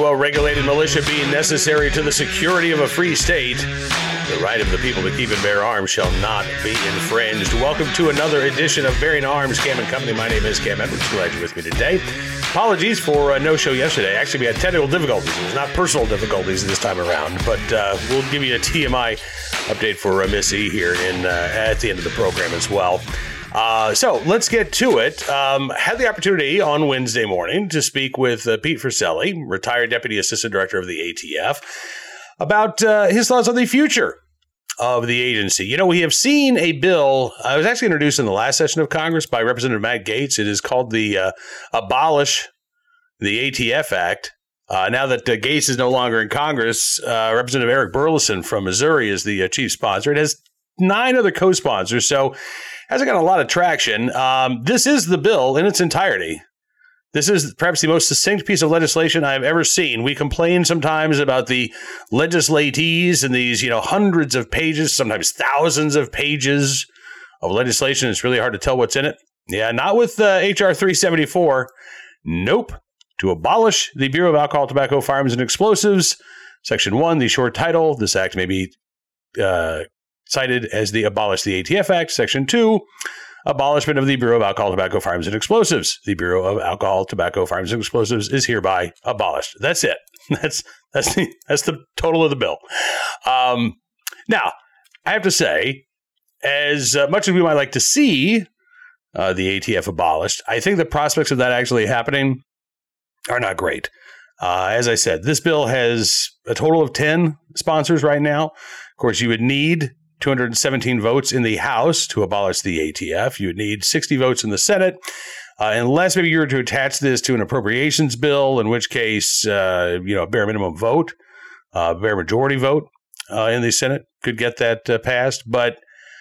well-regulated militia being necessary to the security of a free state, the right of the people to keep and bear arms shall not be infringed. Welcome to another edition of Bearing Arms, Cam and Company. My name is Cam Edwards. Glad you're with me today. Apologies for no show yesterday. Actually, we had technical difficulties. It was not personal difficulties this time around, but we'll give you a TMI update for Miss E here at the end of the program as well. So let's get to it. Had the opportunity on Wednesday morning to speak with Pete Friscelli, retired Deputy Assistant Director of the ATF, about his thoughts on the future of the agency. You know, we have seen a bill. It was actually introduced in the last session of Congress by Representative Matt Gaetz. It is called the Abolish the ATF Act. Now that Gaetz is no longer in Congress, Representative Eric Burleson from Missouri is the chief sponsor. It has 9 other co-sponsors, so hasn't got a lot of traction. This is the bill in its entirety. This is perhaps the most succinct piece of legislation I've ever seen. We complain sometimes about the legislatees and these, hundreds of pages, sometimes thousands of pages of legislation. It's really hard to tell what's in it. Yeah, not with H.R. 374. Nope. To abolish the Bureau of Alcohol, Tobacco, Firearms, and Explosives. Section 1, the short title. This act may be cited as the Abolish the ATF Act. Section 2, abolishment of the Bureau of Alcohol, Tobacco, Firearms, and Explosives. The Bureau of Alcohol, Tobacco, Firearms, and Explosives is hereby abolished. That's it. That's the total of the bill. Now, I have to say, as much as we might like to see the ATF abolished, I think the prospects of that actually happening are not great. As I said, this bill has a total of 10 sponsors right now. Of course, you would need 217 votes in the House to abolish the ATF. You would need 60 votes in the Senate, unless maybe you were to attach this to an appropriations bill, in which case, a bare minimum vote, bare majority vote in the Senate could get that passed. But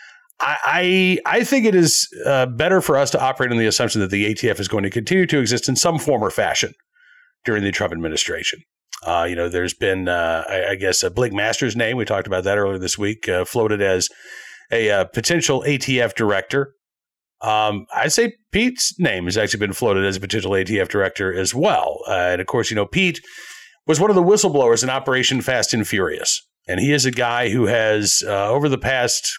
I think it is better for us to operate on the assumption that the ATF is going to continue to exist in some form or fashion during the Trump administration. There's been, I guess, Blake Masters' name. We talked about that earlier this week, floated as a potential ATF director. I'd say Pete's name has actually been floated as a potential ATF director as well. And of course, Pete was one of the whistleblowers in Operation Fast and Furious. And he is a guy who has, over the past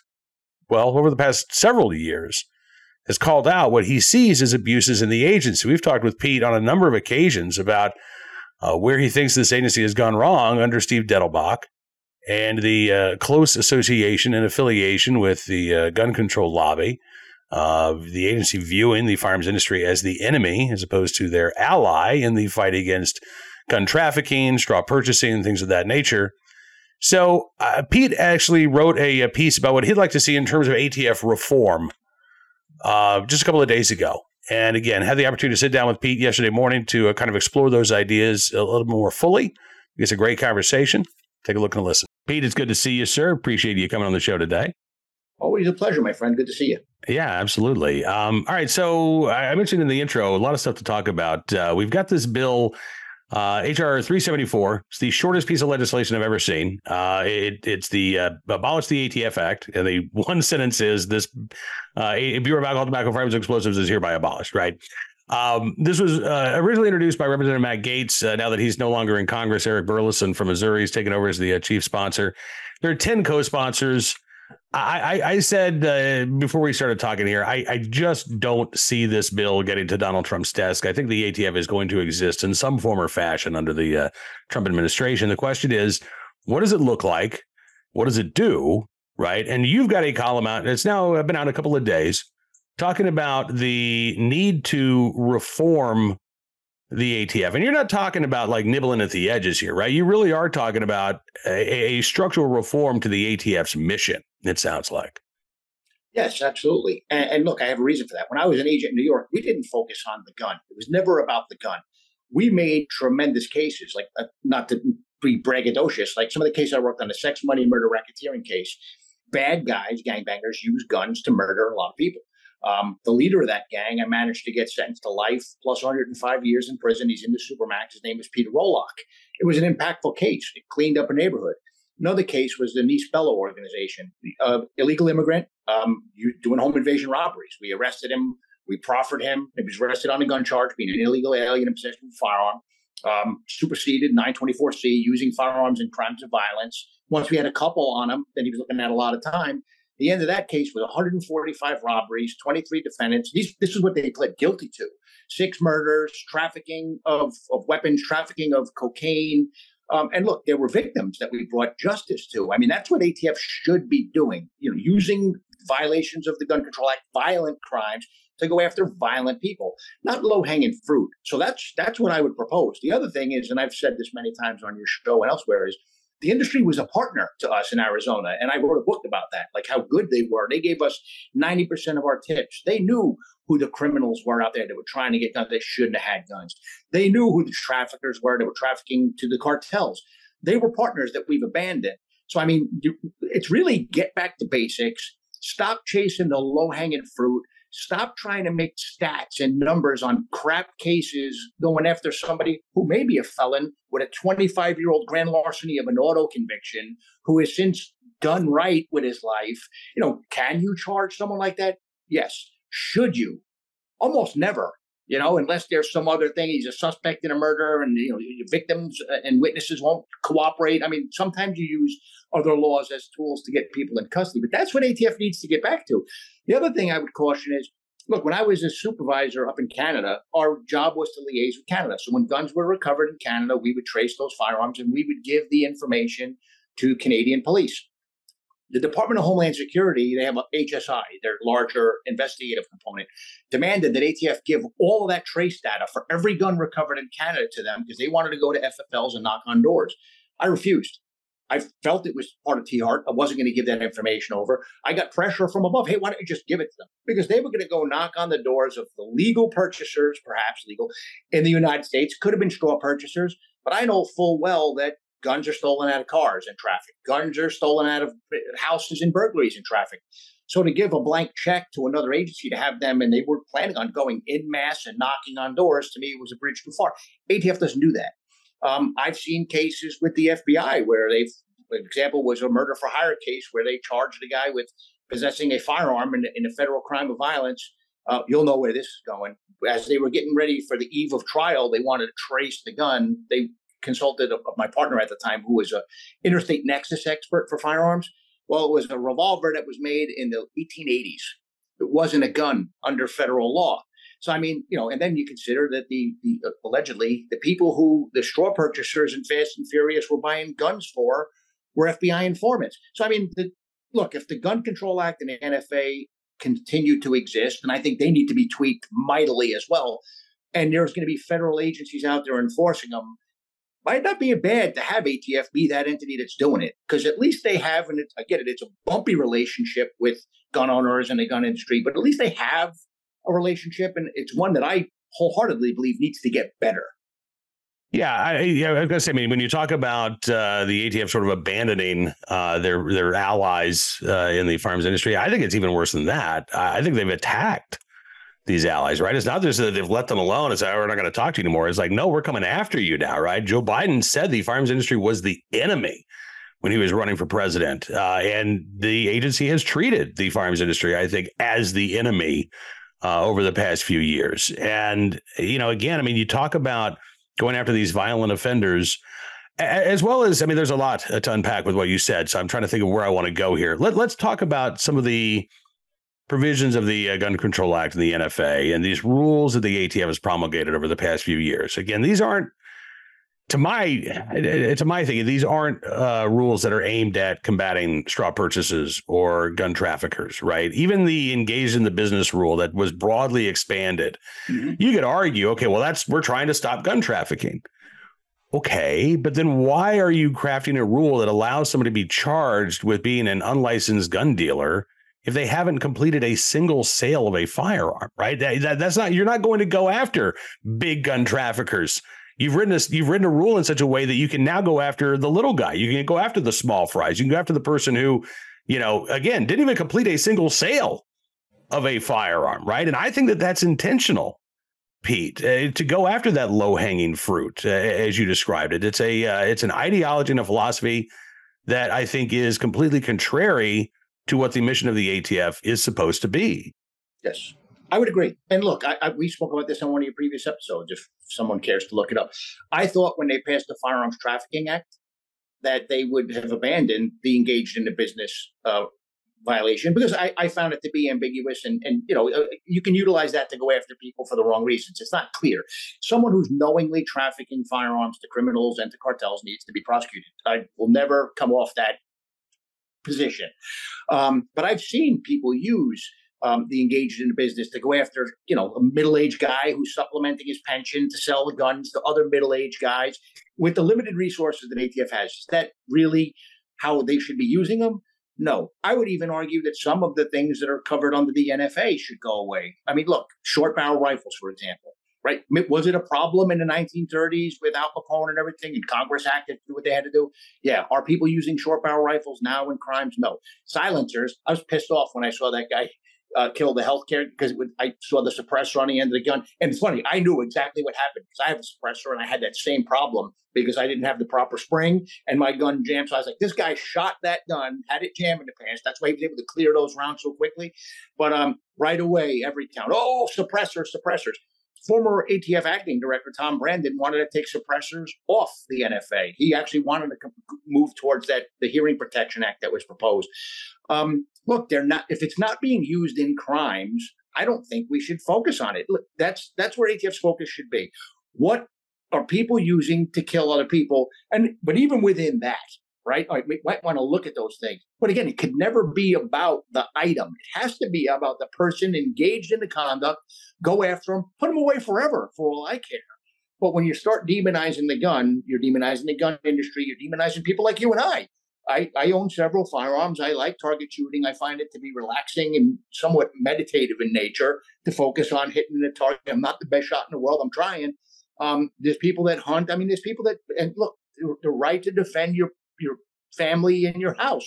several years, has called out what he sees as abuses in the agency. We've talked with Pete on a number of occasions about where he thinks this agency has gone wrong under Steve Dettelbach and the close association and affiliation with the gun control lobby, the agency viewing the firearms industry as the enemy as opposed to their ally in the fight against gun trafficking, straw purchasing, and things of that nature. So Pete actually wrote a piece about what he'd like to see in terms of ATF reform just a couple of days ago. And again, had the opportunity to sit down with Pete yesterday morning to kind of explore those ideas a little more fully. It's a great conversation. Take a look and listen. Pete, it's good to see you, sir. Appreciate you coming on the show today. Always a pleasure, my friend. Good to see you. Yeah, absolutely. All right. So I mentioned in the intro, a lot of stuff to talk about. We've got this bill, H.R. 374. It's the shortest piece of legislation I've ever seen. It's the Abolish the ATF Act. And the one sentence is this Bureau of Alcohol, Tobacco, Firearms, and Explosives is hereby abolished, right? This was originally introduced by Representative Matt Gaetz. Now that he's no longer in Congress, Eric Burleson from Missouri is taken over as the chief sponsor. There are 10 co-sponsors. I said before we started talking here, I just don't see this bill getting to Donald Trump's desk. I think the ATF is going to exist in some form or fashion under the Trump administration. The question is, what does it look like? What does it do? Right. And you've got a column out. It's now been out a couple of days talking about the need to reform the ATF. And you're not talking about like nibbling at the edges here, right? You really are talking about a structural reform to the ATF's mission, it sounds like. Yes, absolutely. And look, I have a reason for that. When I was an agent in New York, we didn't focus on the gun. It was never about the gun. We made tremendous cases, like not to be braggadocious, like some of the cases I worked on, the sex, money, murder racketeering case. Bad guys, gangbangers, use guns to murder a lot of people. The leader of that gang, I managed to get sentenced to life plus 105 years in prison. He's in the Supermax. His name is Peter Rolock. It was an impactful case. It cleaned up a neighborhood. Another case was the Nice Bello organization, illegal immigrant doing home invasion robberies. We arrested him. We proffered him. He was arrested on a gun charge, being an illegal alien in possession of a firearm. superseded 924C, using firearms in crimes of violence. Once we had a couple on him, then he was looking at a lot of time. The end of that case was 145 robberies, 23 defendants. This is what they pled guilty to: 6 murders, trafficking of weapons, trafficking of cocaine. And look, there were victims that we brought justice to. I mean, that's what ATF should be doing, using violations of the Gun Control Act, violent crimes, to go after violent people, not low-hanging fruit. So that's what I would propose. The other thing is, and I've said this many times on your show and elsewhere, is the industry was a partner to us in Arizona. And I wrote a book about that, like how good they were. They gave us 90% of our tips. They knew who the criminals were out there that were trying to get guns. They shouldn't have had guns. They knew who the traffickers were that were trafficking to the cartels. They were partners that we've abandoned. So, I mean, it's really get back to basics. Stop chasing the low-hanging fruit. Stop trying to make stats and numbers on crap cases, going after somebody who may be a felon with a 25-year-old grand larceny of an auto conviction who has since done right with his life. Can you charge someone like that? Yes. Should you? Almost never, unless there's some other thing. He's a suspect in a murder and, victims and witnesses won't cooperate. I mean, sometimes you use other laws as tools to get people in custody, but that's what ATF needs to get back to. The other thing I would caution is, look, when I was a supervisor up in Canada, our job was to liaise with Canada. So when guns were recovered in Canada, we would trace those firearms and we would give the information to Canadian police. The Department of Homeland Security, they have a HSI, their larger investigative component, demanded that ATF give all of that trace data for every gun recovered in Canada to them because they wanted to go to FFLs and knock on doors. I refused. I felt it was part of THART. I wasn't going to give that information over. I got pressure from above. Hey, why don't you just give it to them? Because they were going to go knock on the doors of the legal purchasers, perhaps legal, in the United States. Could have been straw purchasers, but I know full well that guns are stolen out of cars in traffic. Guns are stolen out of houses in burglaries in traffic. So to give a blank check to another agency to have them, and they were planning on going en masse and knocking on doors, to me, it was a bridge too far. ATF doesn't do that. I've seen cases with the FBI where an example was a murder for hire case where they charged a guy with possessing a firearm in a federal crime of violence. You'll know where this is going. As they were getting ready for the eve of trial, they wanted to trace the gun. They consulted my partner at the time, who was an interstate nexus expert for firearms. Well, it was a revolver that was made in the 1880s. It wasn't a gun under federal law. So, I mean, and then you consider that the allegedly the people who the straw purchasers in Fast and Furious were buying guns for were FBI informants. So, I mean, look, if the Gun Control Act and the NFA continue to exist, and I think they need to be tweaked mightily as well, and there's going to be federal agencies out there enforcing them, might not be bad to have ATF be that entity that's doing it, because at least they have, and I get it, it's a bumpy relationship with gun owners and the gun industry, but at least they have a relationship, and it's one that I wholeheartly believe needs to get better. Yeah, I was going to say, I mean, when you talk about the ATF sort of abandoning their allies in the firearms industry, I think it's even worse than that. I think they've attacked these allies, right? It's not just that they've let them alone. It's like, we're not going to talk to you anymore. It's like, no, we're coming after you now, right? Joe Biden said the firearms industry was the enemy when he was running for president. And the agency has treated the firearms industry, I think, as the enemy over the past few years. And, again, I mean, you talk about going after these violent offenders, as well as, I mean, there's a lot to unpack with what you said. So I'm trying to think of where I want to go here. Let's talk about some of the provisions of the Gun Control Act and the NFA and these rules that the ATF has promulgated over the past few years. Again, these aren't, to my thinking, these aren't rules that are aimed at combating straw purchases or gun traffickers, right? Even the engaged in the business rule that was broadly expanded, you could argue, okay, well, we're trying to stop gun trafficking. Okay, but then why are you crafting a rule that allows somebody to be charged with being an unlicensed gun dealer if they haven't completed a single sale of a firearm, right? That's not, you're not going to go after big gun traffickers. You've written a rule in such a way that you can now go after the little guy. You can go after the small fries. You can go after the person who, again, didn't even complete a single sale of a firearm, right? And I think that that's intentional, Pete, to go after that low-hanging fruit, as you described it. It's an ideology and a philosophy that I think is completely contrary to what the mission of the ATF is supposed to be. Yes. I would agree. And look, we spoke about this on one of your previous episodes, if someone cares to look it up. I thought when they passed the Firearms Trafficking Act that they would have abandoned the engaged in the business violation, because I found it to be ambiguous, and you can utilize that to go after people for the wrong reasons. It's not clear. Someone who's knowingly trafficking firearms to criminals and to cartels needs to be prosecuted. I will never come off that position. But I've seen people use the engaged in the business to go after, a middle-aged guy who's supplementing his pension to sell the guns to other middle-aged guys with the limited resources that ATF has. Is that really how they should be using them? No. I would even argue that some of the things that are covered under the NFA should go away. I mean, look, short barrel rifles, for example, right? Was it a problem in the 1930s with Al Capone and everything, and Congress acted to do what they had to do? Yeah. Are people using short barrel rifles now in crimes? No. Silencers, I was pissed off when I saw that guy kill the healthcare, because I saw the suppressor on the end of the gun. And it's funny, I knew exactly what happened because I have a suppressor and I had that same problem because I didn't have the proper spring and my gun jammed. So I was like, this guy shot that gun, had it jammed in the pants. That's why he was able to clear those rounds so quickly. But right away, every town, suppressors. Former ATF acting director Tom Brandon wanted to take suppressors off the NFA. He actually wanted to move towards the Hearing Protection Act that was proposed. Look, they're not. If it's not being used in crimes, I don't think we should focus on it. Look, that's where ATF's focus should be. What are people using to kill other people? But even within that, right? We might want to look at those things. But again, it could never be about the item. It has to be about the person engaged in the conduct. Go after them, put them away forever, for all I care. But when you start demonizing the gun, you're demonizing the gun industry. You're demonizing people like you and I. I own several firearms. I like target shooting. I find it to be relaxing and somewhat meditative in nature to focus on hitting the target. I'm not the best shot in the world. I'm trying. There's people that hunt. I mean, there's people that, and look, the right to defend your family and your house.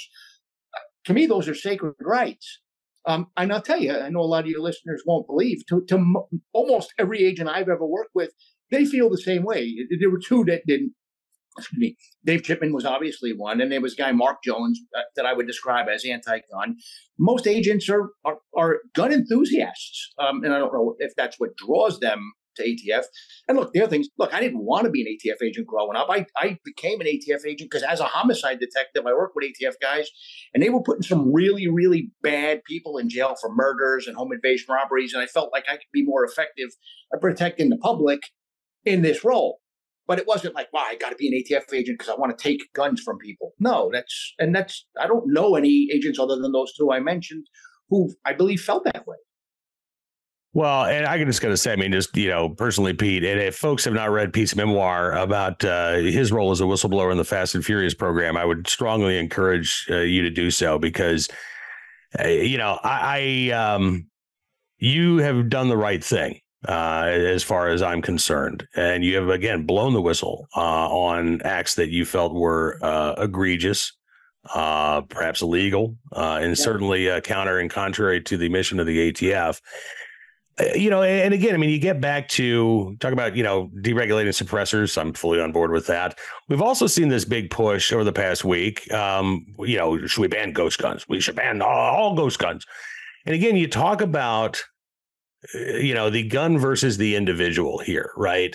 To me, those are sacred rights. And I'll tell you, I know a lot of your listeners won't believe, to almost every agent I've ever worked with, they feel the same way. There were two that didn't. Excuse me. Dave Chipman was obviously one, and there was a guy, Mark Jones, that I would describe as anti-gun. Most agents are gun enthusiasts, and I don't know if that's what draws them to ATF. And look, there are things. Look, I didn't want to be an ATF agent growing up. I became an ATF agent because as a homicide detective, I worked with ATF guys, and they were putting some really, really bad people in jail for murders and home invasion robberies, and I felt like I could be more effective at protecting the public in this role. But it wasn't like, wow, I got to be an ATF agent because I want to take guns from people. No, I don't know any agents other than those two I mentioned who I believe felt that way. Well, and I can just going to say, I mean, just, personally, Pete, and if folks have not read Pete's memoir about his role as a whistleblower in the Fast and Furious program, I would strongly encourage you to do so because, you have done the right thing. As far as I'm concerned. And you have, again, blown the whistle on acts that you felt were egregious, perhaps illegal, and certainly counter and contrary to the mission of the ATF. And again, I mean, you get back to talk about, deregulating suppressors. I'm fully on board with that. We've also seen this big push over the past week. Should we ban ghost guns? We should ban all ghost guns. And again, you talk about the gun versus the individual here, right?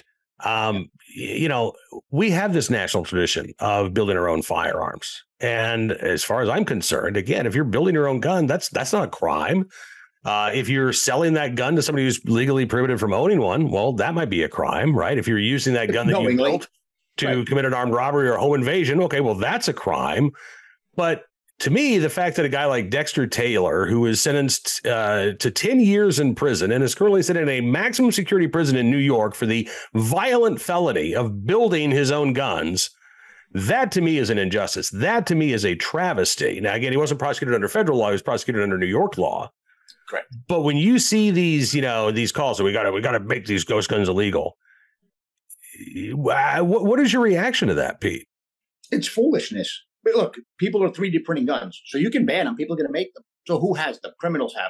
We have this national tradition of building our own firearms. And as far as I'm concerned, again, if you're building your own gun, that's not a crime. If you're selling that gun to somebody who's legally prohibited from owning one, well, that might be a crime, right? If you're using that gun that you built to commit an armed robbery or a home invasion, okay, well, that's a crime. But to me, the fact that a guy like Dexter Taylor, who is sentenced to 10 years in prison and is currently sitting in a maximum security prison in New York for the violent felony of building his own guns, that to me is an injustice. That to me is a travesty. Now, again, he wasn't prosecuted under federal law. He was prosecuted under New York law. Correct. But when you see these, these calls that we got to make these ghost guns illegal, what is your reaction to that, Pete? It's foolishness. But look, people are 3D printing guns, so you can ban them. People are going to make them. So who has them? Criminals have them.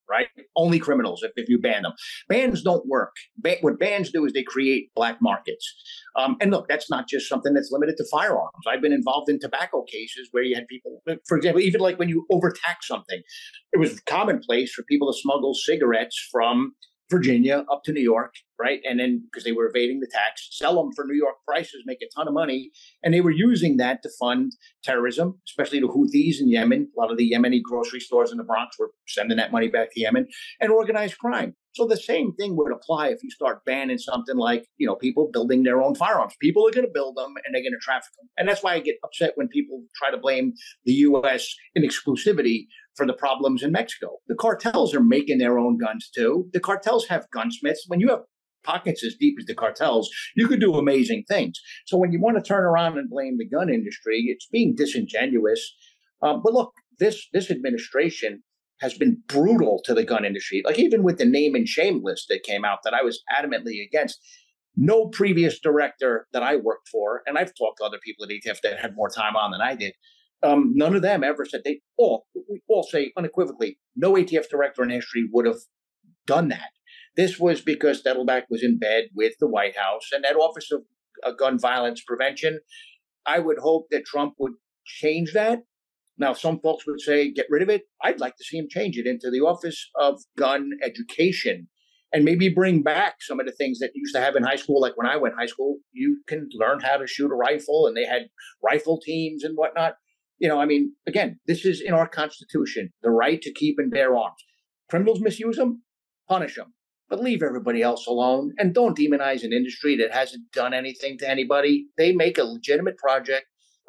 right? Only criminals if you ban them. Bans don't work. What bans do is they create black markets. And look, that's not just something that's limited to firearms. I've been involved in tobacco cases where you had people, for example, even like when you overtax something, it was commonplace for people to smuggle cigarettes from Virginia up to New York, right? And then because they were evading the tax, sell them for New York prices, make a ton of money. And they were using that to fund terrorism, especially the Houthis in Yemen. A lot of the Yemeni grocery stores in the Bronx were sending that money back to Yemen, and organized crime. So the same thing would apply if you start banning something like, people building their own firearms. People are going to build them and they're going to traffic them. And that's why I get upset when people try to blame the U.S. in exclusivity for the problems in Mexico. The cartels are making their own guns too. The cartels have gunsmiths. When you have pockets as deep as the cartels, you could do amazing things. So when you want to turn around and blame the gun industry, it's being disingenuous. But look, this administration has been brutal to the gun industry. Like even with the name and shame list that came out that I was adamantly against, no previous director that I worked for, and I've talked to other people at ATF that had more time on than I did, none of them ever said we all say unequivocally, no ATF director in history would have done that. This was because Dettelbach was in bed with the White House and that Office of Gun Violence Prevention. I would hope that Trump would change that. Now, some folks would say, get rid of it. I'd like to see him change it into the Office of Gun Education and maybe bring back some of the things that you used to have in high school. Like when I went to high school, you can learn how to shoot a rifle and they had rifle teams and whatnot. Again, this is in our Constitution, the right to keep and bear arms. Criminals misuse them, punish them, but leave everybody else alone. And don't demonize an industry that hasn't done anything to anybody. They make a legitimate product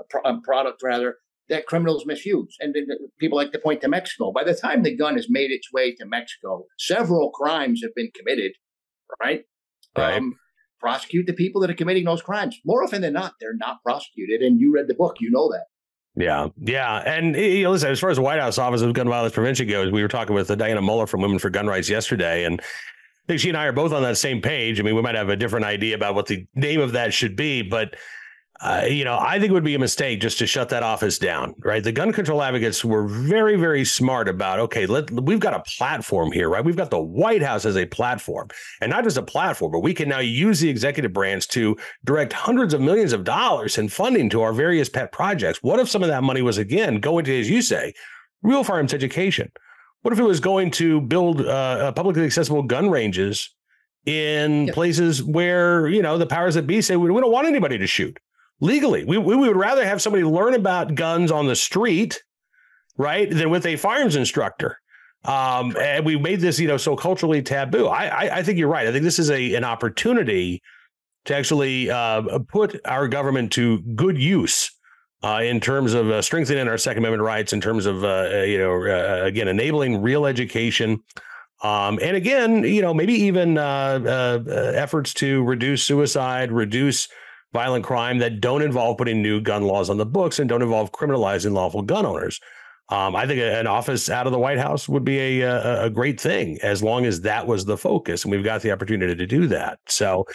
that criminals misuse. And people like to point to Mexico. By the time the gun has made its way to Mexico, several crimes have been committed, right? Prosecute the people that are committing those crimes. More often than not, they're not prosecuted. And you read the book, you know that. Yeah. And listen, as far as the White House Office of Gun Violence Prevention goes, we were talking with Diana Muller from Women for Gun Rights yesterday, and I think she and I are both on that same page. We might have a different idea about what the name of that should be, but I think it would be a mistake just to shut that office down, right? The gun control advocates were very, very smart about, okay, we've got a platform here, right? We've got the White House as a platform, and not just a platform, but we can now use the executive branch to direct hundreds of millions of dollars in funding to our various pet projects. What if some of that money was, again, going to, as you say, real firearms education? What if it was going to build publicly accessible gun ranges in places where, the powers that be say we don't want anybody to shoot legally? We would rather have somebody learn about guns on the street, right, than with a firearms instructor. And we made this, so culturally taboo. I think you're right. I think this is an opportunity to actually put our government to good use in terms of strengthening our Second Amendment rights, in terms of, again, enabling real education. And again, maybe even efforts to reduce suicide, reduce violent crime that don't involve putting new gun laws on the books and don't involve criminalizing lawful gun owners. I think an office out of the White House would be a great thing, as long as that was the focus, and we've got the opportunity to do that. So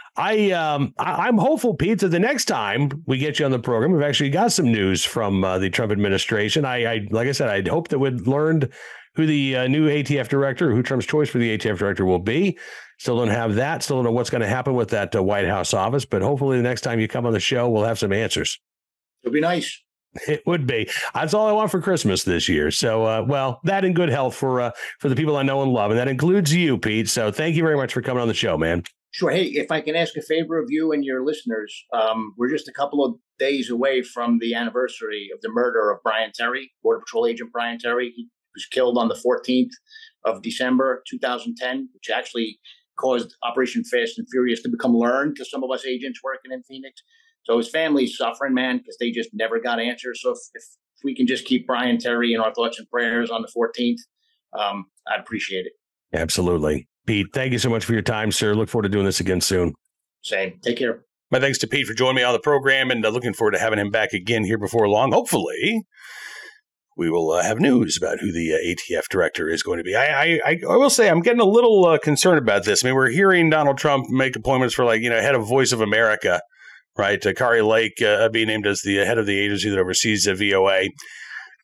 I'm hopeful, Pete, that the next time we get you on the program, we've actually got some news from the Trump administration. Like I said, I'd hope that we'd learned who the new ATF director, who Trump's choice for the ATF director will be. Still don't have that. Still don't know what's going to happen with that White House office. But hopefully the next time you come on the show, we'll have some answers. It'll be nice. It would be. That's all I want for Christmas this year. So, that and good health for the people I know and love. And that includes you, Pete. So thank you very much for coming on the show, man. Sure. Hey, if I can ask a favor of you and your listeners, we're just a couple of days away from the anniversary of the murder of Brian Terry, Border Patrol agent Brian Terry. He was killed on the 14th of December, 2010, which actually caused Operation Fast and Furious to become learned to some of us agents working in Phoenix. So his family's suffering, man, because they just never got answers. So if we can just keep Brian Terry in our thoughts and prayers on the 14th, I'd appreciate it. Absolutely. Pete, thank you so much for your time, sir. Look forward to doing this again soon. Same. Take care. My thanks to Pete for joining me on the program, and looking forward to having him back again here before long. Hopefully, we will have news about who the ATF director is going to be. I will say I'm getting a little concerned about this. We're hearing Donald Trump make appointments for head of Voice of America, right? Kari Lake being named as the head of the agency that oversees the VOA.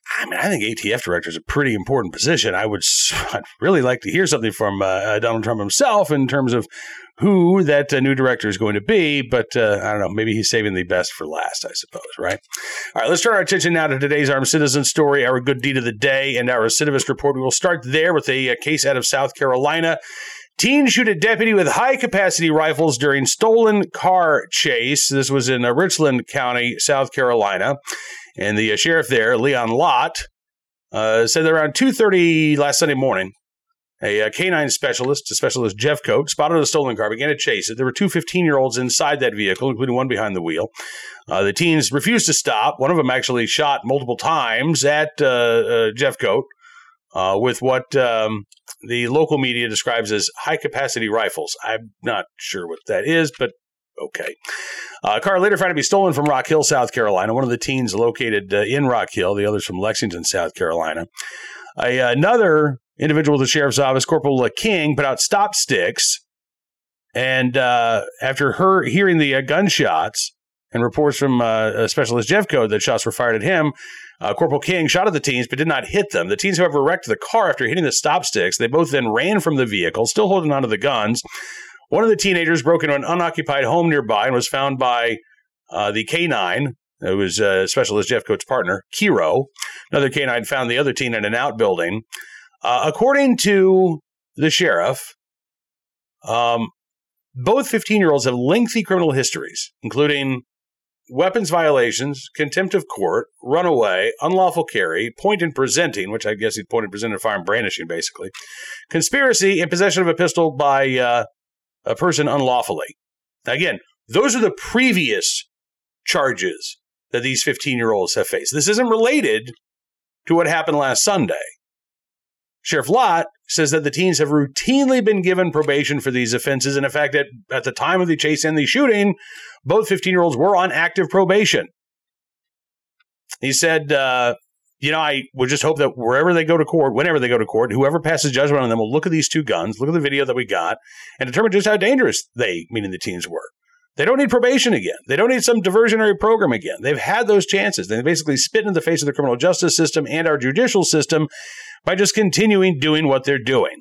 I think ATF director is a pretty important position. I'd really like to hear something from Donald Trump himself in terms of who that new director is going to be. But I don't know. Maybe he's saving the best for last, I suppose, right? All right, let's turn our attention now to today's Armed Citizen story, our good deed of the day, and our recidivist report. We will start there with a case out of South Carolina. Teens shoot at deputy with high-capacity rifles during stolen car chase. This was in Richland County, South Carolina. And the sheriff there, Leon Lott, said that around 2:30 last Sunday morning, a canine specialist, Jeff Coate, spotted a stolen car, began to chase it. There were two 15-year-olds inside that vehicle, including one behind the wheel. The teens refused to stop. One of them actually shot multiple times at Jeff Coate with what the local media describes as high-capacity rifles. I'm not sure what that is, but okay. A car later found to be stolen from Rock Hill, South Carolina. One of the teens located in Rock Hill, the others from Lexington, South Carolina. Another individual with the sheriff's office, Corporal King, put out stop sticks. And after hearing the gunshots and reports from Specialist Jeff Coate that shots were fired at him, Corporal King shot at the teens but did not hit them. The teens, however, wrecked the car after hitting the stop sticks. They both then ran from the vehicle, still holding onto the guns. One of the teenagers broke into an unoccupied home nearby and was found by the K-9. It was Specialist Jeff Coate's partner, Kiro. Another K-9 found the other teen in an outbuilding. According to the sheriff, both 15-year-olds have lengthy criminal histories, including weapons violations, contempt of court, runaway, unlawful carry, point and presenting, which I guess he'd point and present a firearm brandishing, basically, conspiracy, and possession of a pistol by a person unlawfully. Again, those are the previous charges that these 15-year-olds have faced. This isn't related to what happened last Sunday. Sheriff Lott says that the teens have routinely been given probation for these offenses. And in fact, at the time of the chase and the shooting, both 15-year-olds were on active probation. He said, I would just hope that whenever they go to court, whoever passes judgment on them will look at these two guns, look at the video that we got, and determine just how dangerous they, meaning the teens, were. They don't need probation again. They don't need some diversionary program again. They've had those chances. They basically spit in the face of the criminal justice system and our judicial system by just continuing doing what they're doing.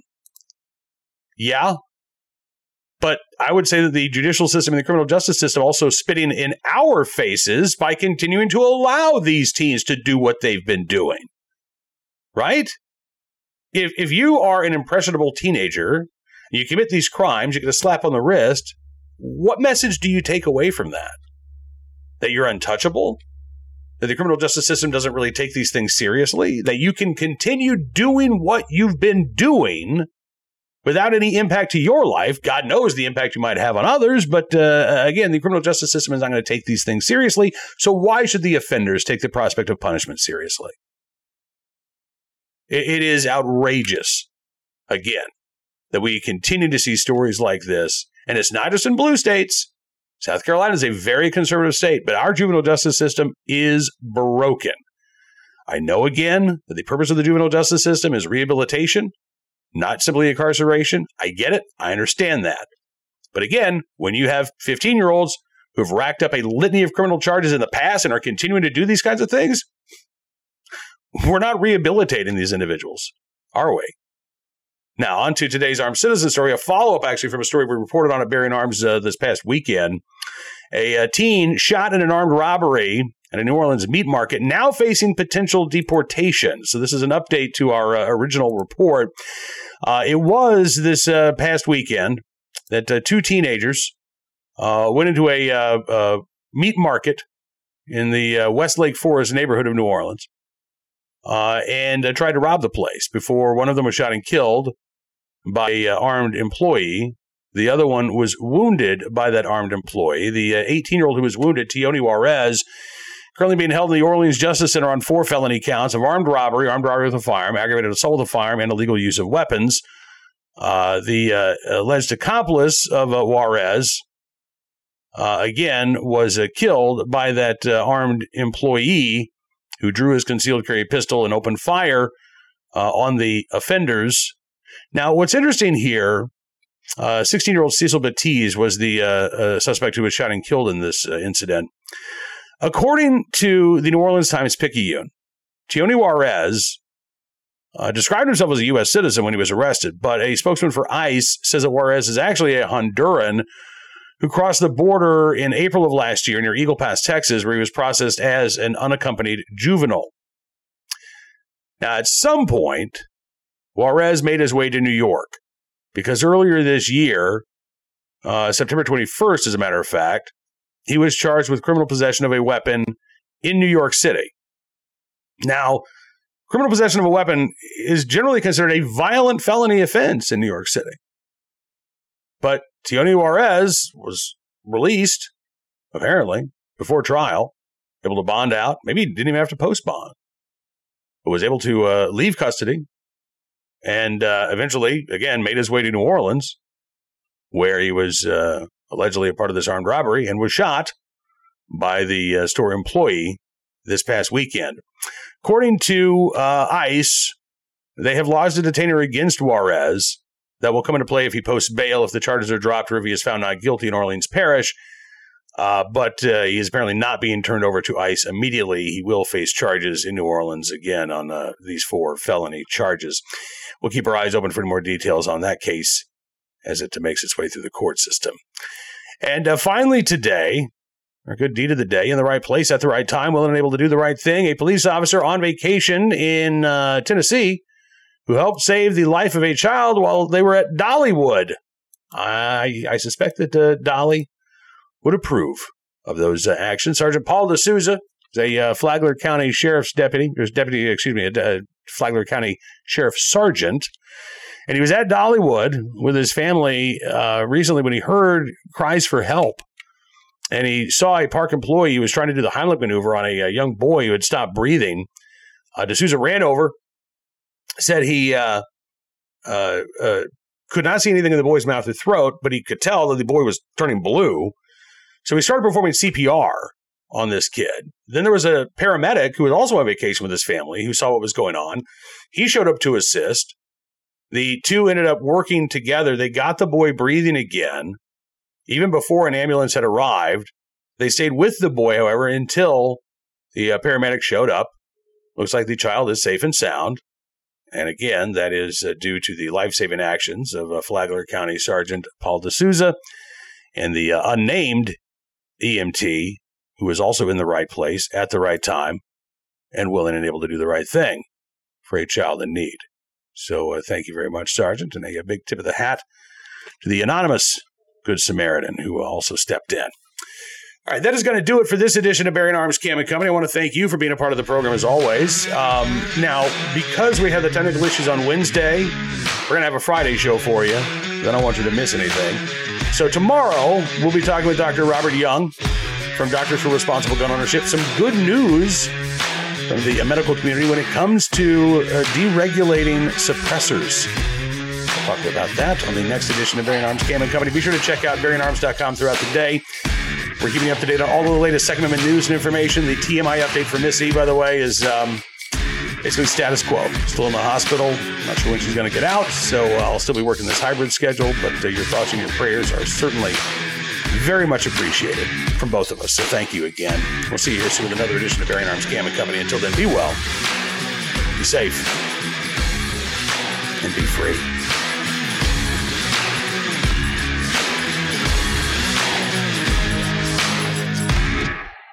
Yeah, but I would say that the judicial system and the criminal justice system also spitting in our faces by continuing to allow these teens to do what they've been doing. Right? If you are an impressionable teenager, and you commit these crimes, you get a slap on the wrist, what message do you take away from that? That you're untouchable? That the criminal justice system doesn't really take these things seriously? That you can continue doing what you've been doing without any impact to your life? God knows the impact you might have on others, but again, the criminal justice system is not going to take these things seriously, so why should the offenders take the prospect of punishment seriously? It is outrageous, again, that we continue to see stories like this, and it's not just in blue states. South Carolina is a very conservative state, but our juvenile justice system is broken. I know, again, that the purpose of the juvenile justice system is rehabilitation, not simply incarceration. I get it. I understand that. But again, when you have 15-year-olds who have racked up a litany of criminal charges in the past and are continuing to do these kinds of things, we're not rehabilitating these individuals, are we? Now, on to today's Armed Citizen story, a follow-up actually from a story we reported on at Bearing Arms this past weekend. A teen shot in an armed robbery at a New Orleans meat market, now facing potential deportation. So this is an update to our original report. It was this past weekend that two teenagers went into a meat market in the Westlake Forest neighborhood of New Orleans and tried to rob the place before one of them was shot and killed by an armed employee. The other one was wounded by that armed employee. The 18-year-old who was wounded, Tioni Juarez, currently being held in the Orleans Justice Center on 4 felony counts of armed robbery with a firearm, aggravated assault with a firearm, and illegal use of weapons. The alleged accomplice of Juarez, again, was killed by that armed employee who drew his concealed carry pistol and opened fire on the offenders. Now, what's interesting here, 16-year-old Cecil Baptiste was the suspect who was shot and killed in this incident. According to the New Orleans Times-Picayune, Teoni Juarez described himself as a U.S. citizen when he was arrested, but a spokesman for ICE says that Juarez is actually a Honduran who crossed the border in April of last year near Eagle Pass, Texas, where he was processed as an unaccompanied juvenile. Now, at some point, Juarez made his way to New York because earlier this year, September 21st, as a matter of fact, he was charged with criminal possession of a weapon in New York City. Now, criminal possession of a weapon is generally considered a violent felony offense in New York City. But Teoni Juarez was released, apparently, before trial, able to bond out. Maybe he didn't even have to post bond, but was able to leave custody and eventually, again, made his way to New Orleans, where he was allegedly a part of this armed robbery and was shot by the store employee this past weekend. According to ICE, they have lodged a detainer against Juarez that will come into play if he posts bail, if the charges are dropped, or if he is found not guilty in Orleans Parish. But he is apparently not being turned over to ICE immediately. He will face charges in New Orleans again on these 4 felony charges. We'll keep our eyes open for more details on that case as it makes its way through the court system. And finally today, our good deed of the day, in the right place at the right time, willing and able to do the right thing, a police officer on vacation in Tennessee who helped save the life of a child while they were at Dollywood. I suspect that Dolly would approve of those actions. Sergeant Paul D'Souza is a Flagler County Sheriff's deputy, a Flagler County Sheriff's Sergeant, and he was at Dollywood with his family recently when he heard cries for help. And he saw a park employee who was trying to do the Heimlich maneuver on a young boy who had stopped breathing. D'Souza ran over, said he could not see anything in the boy's mouth or throat, but he could tell that the boy was turning blue. So he started performing CPR on this kid. Then there was a paramedic who was also on vacation with his family who saw what was going on. He showed up to assist. The two ended up working together. They got the boy breathing again. Even before an ambulance had arrived, they stayed with the boy, however, until the paramedic showed up. Looks like the child is safe and sound. And again, that is due to the life-saving actions of Flagler County Sergeant Paul D'Souza and the unnamed EMT, who was also in the right place at the right time and willing and able to do the right thing for a child in need. So thank you very much, Sergeant, and a big tip of the hat to the anonymous Good Samaritan who also stepped in. All right, that is going to do it for this edition of Bearing Arms Cam & Company. I want to thank you for being a part of the program as always. Now, because we have the technical issues on Wednesday, we're going to have a Friday show for you. I don't want you to miss anything. So tomorrow, we'll be talking with Dr. Robert Young from Doctors for Responsible Gun Ownership. Some good news from the medical community when it comes to deregulating suppressors. We'll talk about that on the next edition of Bearing Arms Cam & Company. Be sure to check out bearingarms.com throughout the day. We're keeping you up to date on all of the latest Second Amendment news and information. The TMI update for Missy, by the way, is basically status quo. Still in the hospital. Not sure when she's going to get out, so I'll still be working this hybrid schedule, but your thoughts and your prayers are certainly very much appreciated from both of us. So thank you again. We'll see you here soon with another edition of Bearing Arms Cam & Company. Until then, be well, be safe, and be free.